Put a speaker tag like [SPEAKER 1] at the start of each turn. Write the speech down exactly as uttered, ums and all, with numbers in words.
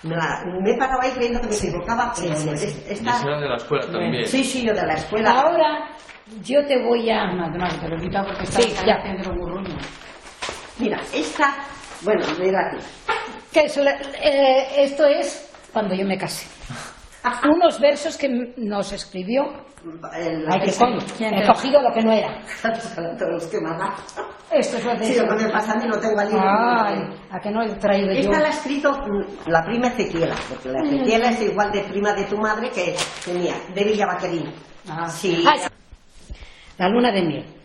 [SPEAKER 1] Me, la, me he parado ahí creyendo que me equivocaba, pero sí, sí, sí. Esta...
[SPEAKER 2] Y de la escuela también.
[SPEAKER 1] Sí, sí, yo de la escuela.
[SPEAKER 3] Ahora yo te voy a... No, no, te lo he quitado porque
[SPEAKER 1] sí,
[SPEAKER 3] está haciendo burruño.
[SPEAKER 1] Mira, esta... Bueno, mira aquí.
[SPEAKER 3] Que es, eh, esto es cuando yo me casé. Unos versos que nos escribió. Ay, que coño, he cogido lo que no era.
[SPEAKER 1] Los que me han dado.
[SPEAKER 3] Esto es lo de...
[SPEAKER 1] Sí, lo que me pasa a mí, no tengo al libro.
[SPEAKER 3] Ay, a que no he traído yo.
[SPEAKER 1] Esta la ha escrito la prima Ezequiela, porque la Ezequiela es igual de prima de tu madre que, que mía, de Villa Vaquerín.
[SPEAKER 3] Ah,
[SPEAKER 1] sí.
[SPEAKER 3] Ah, la luna de miel.